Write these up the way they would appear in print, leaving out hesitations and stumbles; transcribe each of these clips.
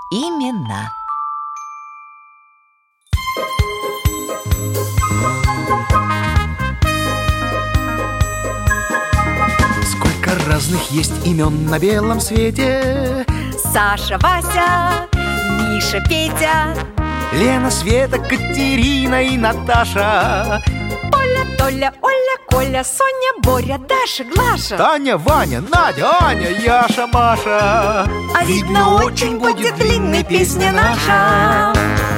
имена. Сколько разных есть имен на белом свете: Саша, Вася, Миша, Петя, Лена, Света, Катерина и Наташа, Оля, Толя, Оля, Коля, Соня, Боря, Даша, Глаша, Таня, Ваня, Надя, Аня, Яша, Маша. А видно, очень будет длинной песня наша.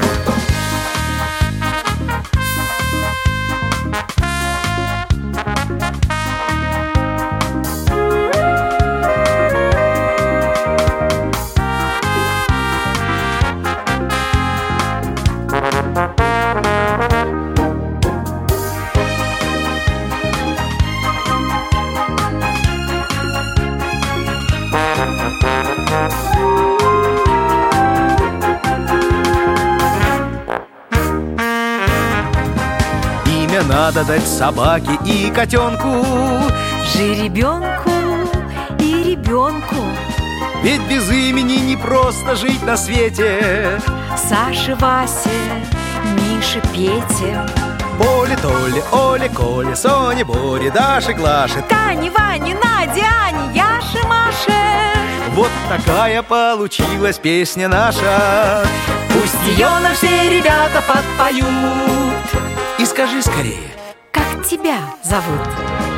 Имя надо дать собаке и котенку, Жеребенку и ребенку, ведь без имени не просто жить на свете. Саше, Васе, Мише, Пете, Поле, Толе, Оле, Коле, Соне, Боре, Даше, Глаше, Тане, Ване, Наде, Ане, Яше, Маше. вот такая получилась песня наша. Пусть ее нам все ребята подпоют. И скажи скорее: как тебя зовут?